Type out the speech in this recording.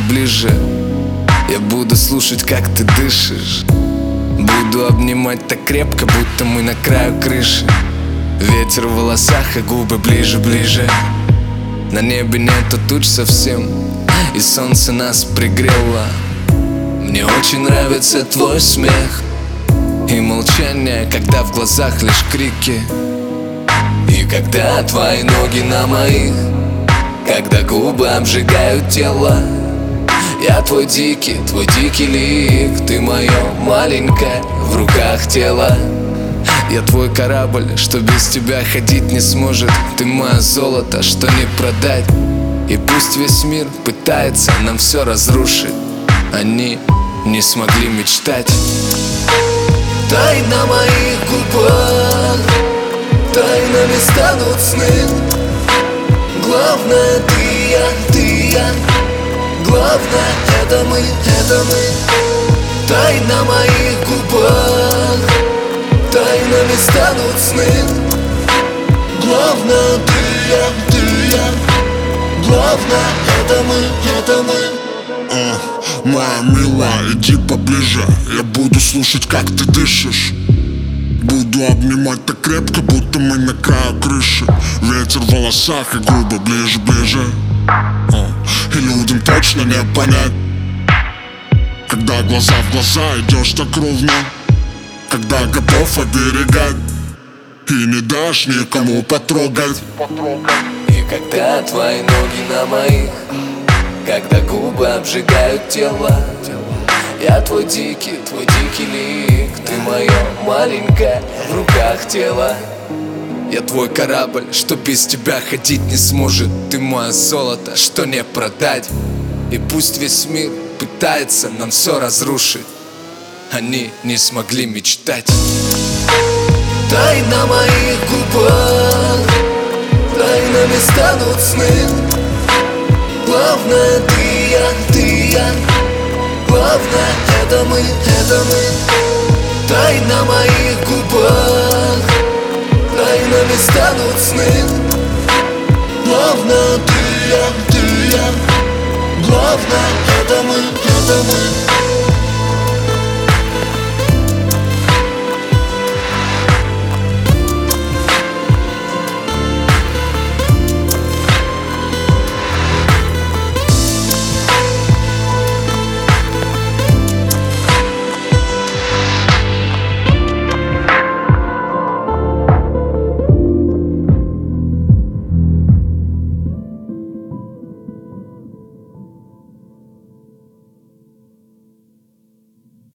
ближе. Я буду слушать, как ты дышишь. Буду обнимать так крепко, будто мы на краю крыши. Ветер в волосах и губы ближе. На небе нету туч совсем, и солнце нас пригрело. Мне очень нравится твой смех и молчание, когда в глазах лишь крики. И когда твои ноги на моих, когда губы обжигают тело. Я твой дикий лик, ты мое маленькое в руках тело. Я твой корабль, что без тебя ходить не сможет. Ты мое золото, что не продать. И пусть весь мир пытается нам все разрушить, они не смогли мечтать. Тайна моих губах, тайнами станут сны. Главное ты я. Главное это мы. Тайна моих губах, тайнами станут сны. Главное ты я. Главное это мы. Моя милая, иди поближе. Я буду слушать, как ты дышишь. Буду обнимать так крепко, будто мы на краю крыши. Ветер в волосах и губы ближе. И людям точно не понять, когда глаза в глаза идешь так ровно, когда готов оберегать и не дашь никому потрогать. И когда твои ноги на моих, когда губы обжигают тело. Я твой дикий лик, ты мое маленькое в руках тело. Я твой корабль, что без тебя ходить не сможет. Ты мое золото, что не продать. И пусть весь мир пытается нам все разрушить, они не смогли мечтать. Тайна моих губах, тайнами станут сны. Главное ты я. Главное это мы. Тайна моих губах, тайнами станут сны. Главное ты я. Главное это мы.